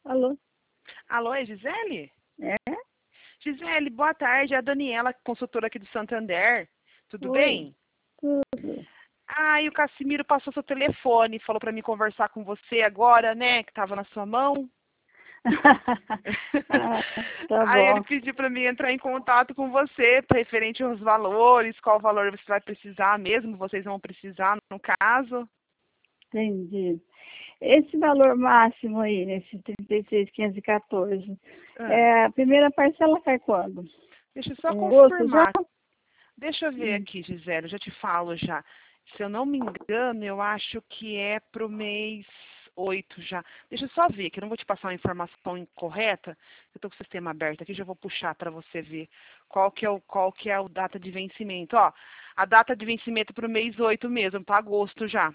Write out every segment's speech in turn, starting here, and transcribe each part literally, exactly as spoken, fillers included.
Alô? Alô, é Gisele? É? Gisele, boa tarde. É a Daniela, consultora aqui do Santander. Tudo Oi. bem? Tudo. Ah, e o Cassimiro passou seu telefone, falou para mim conversar com você agora, né, que estava na sua mão. Ah, tá Aí ele bom. pediu para mim entrar em contato com você, referente aos valores, qual valor você vai precisar mesmo, vocês vão precisar no caso. Entendi. Esse valor máximo aí, nesse trinta e seis mil quinhentos e quatorze, Ah, é, a primeira parcela cai quando? deixa eu só Em agosto já? confirmar. Deixa eu ver Hum. aqui, Gisele, eu já te falo já. Se eu não me engano, eu acho que é pro mês oito já. Deixa eu só ver, que eu não vou te passar uma informação incorreta. Eu estou com o sistema aberto aqui, já vou puxar para você ver qual que é o qual que é a data de vencimento. Ó, a data de vencimento para o mês oito mesmo, para agosto já.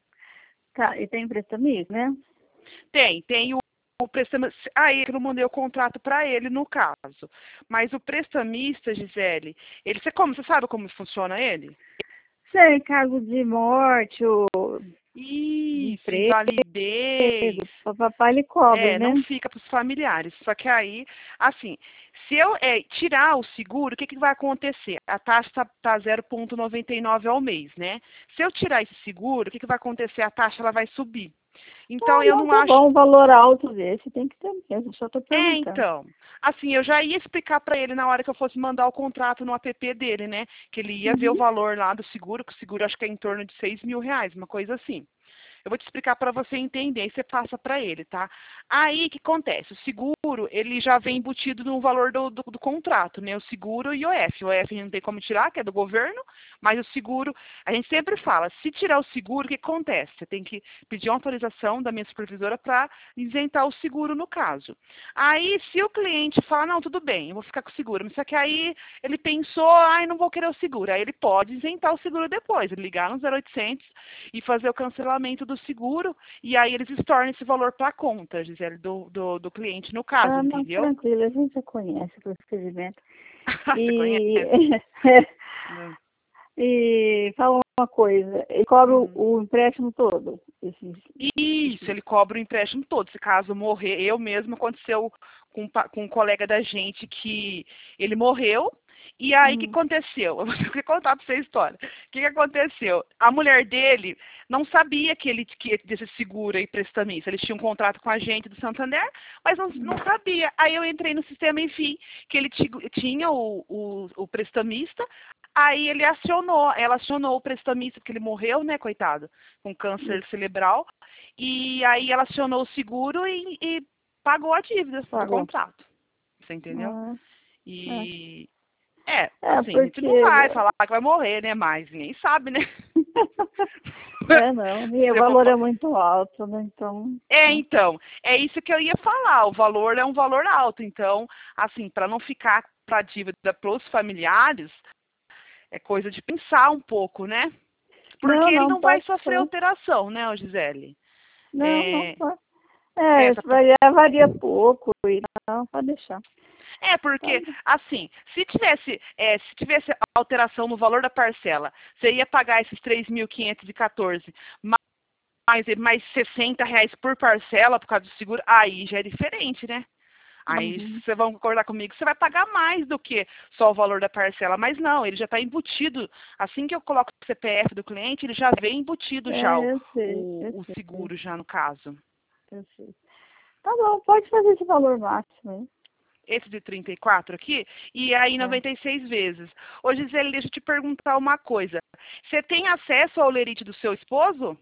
Tá, e tem prestamento, né? Tem, tem o, o prestamista. Aí eu não mandei o contrato para ele no caso. Mas o prestamista, Gisele, ele, você como? Você sabe como funciona ele? Sem caso de morte ou de Isso, emprego, invalidez. o papai ele cobre, É, né? não fica para os familiares. Só que aí, assim, se eu é, tirar o seguro, o que, que vai acontecer? A taxa está tá zero vírgula noventa e nove ao mês, né? Se eu tirar esse seguro, o que, que vai acontecer? A taxa ela vai subir. Então, Ah, eu não, não tá acho. bom, um valor alto desse tem que ter mesmo, só tô É, perguntando. então. Assim, eu já ia explicar para ele na hora que eu fosse mandar o contrato no app dele, né? Que ele ia ver o Uhum. valor lá do seguro, que o seguro acho que é em torno de seis mil reais, uma coisa assim. Eu vou te explicar para você entender e você passa para ele, tá? Aí, o que acontece? O seguro, ele já vem embutido no valor do, do, do contrato, né? O seguro e o I O F. O I O F a gente não tem como tirar, que é do governo, mas o seguro, a gente sempre fala, se tirar o seguro, o que acontece? Você tem que pedir uma autorização da minha supervisora para isentar o seguro no caso. Aí, se o cliente fala, não, tudo bem, eu vou ficar com o seguro, mas só que aí ele pensou, ai, não vou querer o seguro. Aí ele pode isentar o seguro depois, ele ligar no zero oitocentos e fazer o cancelamento do seguro, e aí eles estornam esse valor para a conta, Gisele, do, do, do cliente no caso, Ah, não, entendeu? tranquilo, a gente já conhece o procedimento. Você E, conhece? Não. e fala uma coisa, ele cobra o, Uhum. o empréstimo todo. Esse, Isso, esse, ele cobra o empréstimo todo. Se caso morrer, eu mesmo aconteceu com, um pa- com um colega da gente que ele morreu. E aí o que hum, aconteceu? Eu vou ter que contar para você a história. O que, que aconteceu? A mulher dele não sabia que ele que desse seguro aí prestamista. Eles tinham um contrato com a gente do Santander, mas não, não sabia. Aí eu entrei no sistema, enfim, que ele ti- tinha o, o, o prestamista. Aí ele acionou, ela acionou o prestamista, porque ele morreu, né, coitado, com hum, câncer cerebral. E aí ela acionou o seguro e, e pagou a dívida do pagou. contrato. Você entendeu? Ah, é, E é, é, assim, a gente porque... não vai falar que vai morrer, né? Mas ninguém sabe, né? É, não, e o Se eu for valor é fa- muito alto, né? Então, É, né? então, é isso que eu ia falar. O valor é um valor alto. Então, assim, para não ficar para dívida para os familiares, é coisa de pensar um pouco, né? Porque Não, ele não, não vai pode sofrer ser. alteração, né, ô Gisele? Não, não É, pode. É, essa isso varia, varia pouco, e não, pode deixar. É, porque, Pode. assim, se tivesse, é, se tivesse alteração no valor da parcela, você ia pagar esses três mil quinhentos e quatorze mais, mais sessenta reais por parcela por causa do seguro, aí já é diferente, né? Aí Uhum. vocês vão concordar comigo, você vai pagar mais do que só o valor da parcela. Mas não, ele já está embutido. Assim que eu coloco o C P F do cliente, ele já vem embutido já o, É, eu sei, eu o, o sei, seguro já no caso. eu sei. Tá bom, pode fazer esse valor máximo aí. Esse de trinta e quatro aqui, e aí É. noventa e seis vezes. Ô Gisele, deixa eu te perguntar uma coisa. Você tem acesso ao lerite do seu esposo?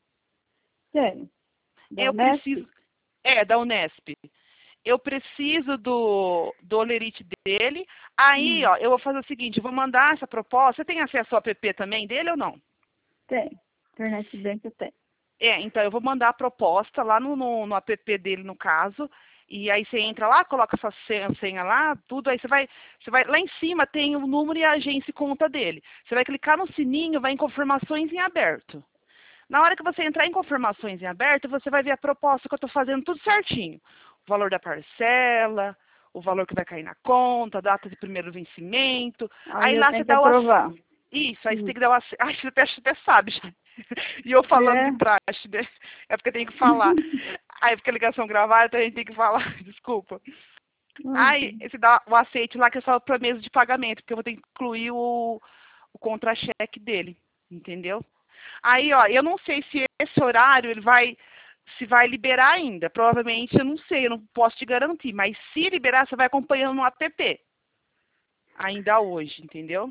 Tem. Da Eu Unesp? preciso. É, da Unesp. Eu preciso do, do lerite dele. Aí, Hum, ó, eu vou fazer o seguinte, eu vou mandar essa proposta. Você tem acesso ao app também dele ou não? tem. Internet Bank eu tenho. É, então eu vou mandar a proposta lá no, no, no app dele, no caso. E aí você entra lá, coloca sua senha, senha lá, tudo, aí você vai, você vai, lá em cima tem o número e a agência e conta dele. Você vai clicar no sininho, vai em confirmações em aberto. Na hora que você entrar em confirmações em aberto, você vai ver a proposta que eu estou fazendo tudo certinho. O valor da parcela, o valor que vai cair na conta, a data de primeiro vencimento. Aí Aí eu lá você tenho que dá o... ace- aprovar. Isso, aí você Hum. tem que dar o... ace- Ai, você até, você até sabe já. E eu falando É. de praxe, né? É porque tem que falar. Aí fica a ligação gravada, então a gente tem que falar, desculpa. Aí, Uhum. esse dá o aceite lá que é só para mesa de pagamento, porque eu vou ter que incluir o, o contra-cheque dele, entendeu? Aí, ó, eu não sei se esse horário ele vai se vai liberar ainda. Provavelmente eu não sei, eu não posso te garantir, mas se liberar, você vai acompanhando no app ainda hoje, entendeu?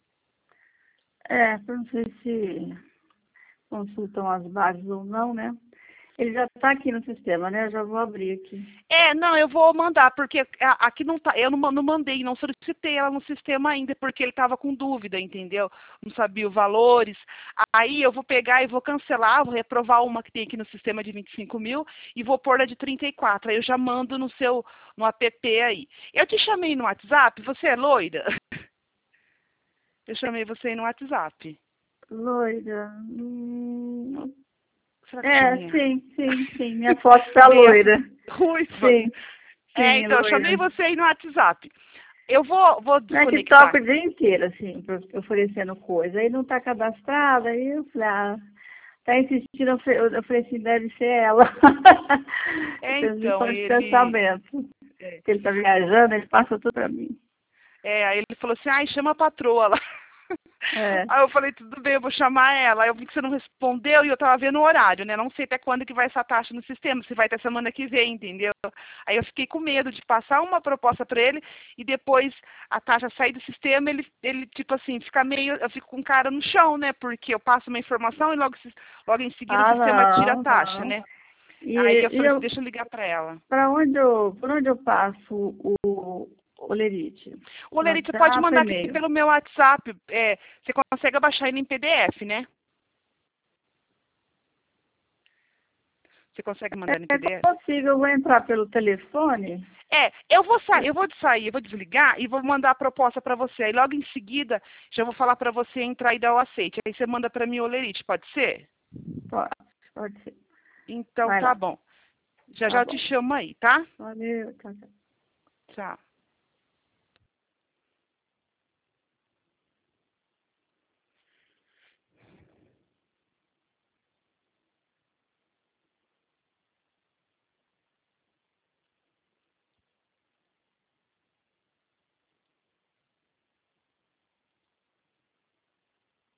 É, eu não sei se consultam as bases ou não, né? Ele já está aqui no sistema, né? Eu já vou abrir aqui. É, não, eu vou mandar, porque a- aqui não tá, eu não, ma- não mandei, não solicitei ela no sistema ainda, porque ele estava com dúvida, entendeu? Não sabia os valores. Aí eu vou pegar e vou cancelar, vou reprovar uma que tem aqui no sistema de vinte e cinco mil e vou pôr a de trinta e quatro. Aí eu já mando no seu, no app aí. Eu te chamei no WhatsApp, você é loira? Eu chamei você aí no WhatsApp. Loira. Hum, Será que eu É, chamei? sim, sim, sim. Minha foto tá Meia loira. ruiva. Sim, É, sim, então eu chamei loira. você aí no WhatsApp. Eu vou, vou É que desconectar. toca o dia inteiro, assim, pra- oferecendo coisa. Aí não tá cadastrada, aí eu falei, ah, tá insistindo, eu falei eu falei assim, deve ser ela. É, Eu me então, pode ele. pensamento. É, Que ele tá viajando, ele passa tudo pra mim. é, aí ele falou assim, ai, chama a patroa lá. É. Aí eu falei, tudo bem, eu vou chamar ela. Aí eu vi que você não respondeu e eu tava vendo o horário, né? Não sei até quando que vai essa taxa no sistema, se vai até semana que vem, entendeu? Aí eu fiquei com medo de passar uma proposta para ele e depois a taxa sair do sistema, ele, ele tipo assim, fica meio, eu fico com cara no chão, né? Porque eu passo uma informação e logo, se- logo em seguida o Ah, sistema tira a não, taxa, não. né? E, Aí eu e falei assim, eu, deixa eu ligar para ela. pra onde eu, por onde eu passo o, o lerite? O Lerite, você pode WhatsApp, mandar aqui e-mail. pelo meu WhatsApp. É, você consegue baixar ele em P D F, né? Você consegue mandar ele em É P D F? possível, eu vou entrar pelo telefone. É, eu vou sair, eu vou sair, eu vou desligar e vou mandar a proposta para você. Aí logo em seguida, já vou falar para você entrar e dar o aceite. Aí você manda para mim o Lerite, pode ser? Pode, pode ser. Então Vai tá lá. bom. Já Tá já eu te bom. chamo aí, tá? Valeu, tchau, tchau. Tchau.